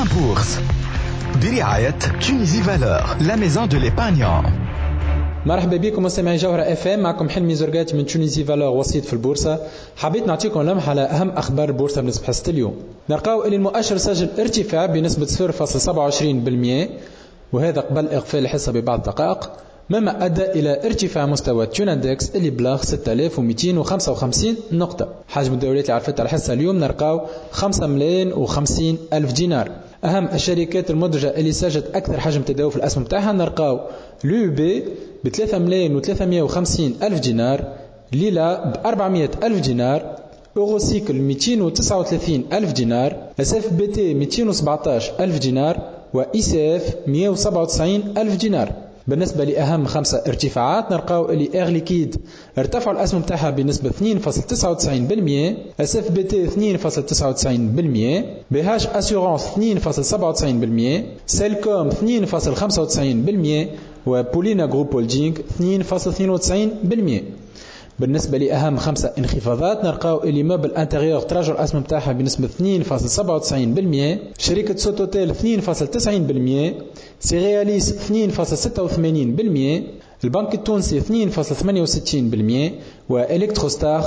Point Bourse برعاية تونيزي فالور لا ميزون دو ليبانيون. مرحبا بكم مستمعي جوهرة اف ام، معكم حلمي زرقاتي من تونيزي فالور وسيط في البورصة. حبيت نعطيكم لمحة على أهم أخبار البورصة بالنسبة حصة اليوم. نلقاو أن المؤشر سجل ارتفاع بنسبة 0.27%، وهذا قبل إغفال الحصة ببعض الدقائق، مما أدى إلى ارتفاع مستوى توناندكس اللي بلغ 6255 نقطة. حجم الدوريات اللي عرفتها الحصة اليوم نلقاو 5,050,000 دينار. أهم الشركات المدرجة اللي سجلت أكثر حجم تداول في الأسهم بتاعها نلقاو لو بي ب 3,350,000 دينار، ليلا ب 400,000 دينار، أوروسيكل 239,000 دينار، اس اف بي تي 217,000 دينار، وإي سي اف 197,000 دينار. بالنسبة لأهم 5 ارتفاعات نلقاو اللي اير ليكيد ارتفعوا الأسهم تاعها بنسبة 2.99%، اس اف بي تي 2.99%، بي هاش اسيورانس 2.97%، سيلكوم 2.95%، وبولينا جروب هولدينغ 2.92%. بالنسبة لأهم 5 انخفاضات نلقاو اللي موبل انتيريور تراجع الأسهم تاعها بنسبة 2.97%، شركة سوتوتيل 2.90%، سيرياليس 2.86%، البنك التونسي 2.68%، وإلكتروستار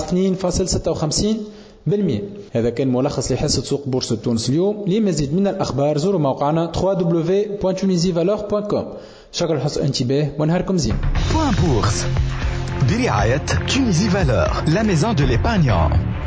2.56%. هذا كان ملخص لحصة سوق بورصة تونس اليوم. لمزيد من الأخبار زوروا موقعنا www.tunisivaleur.com. شكرا لحسن الانتباه ونهاركم زين. Point Bourse برعاية تونيزي فالور لا ميزون دو ليبانيون.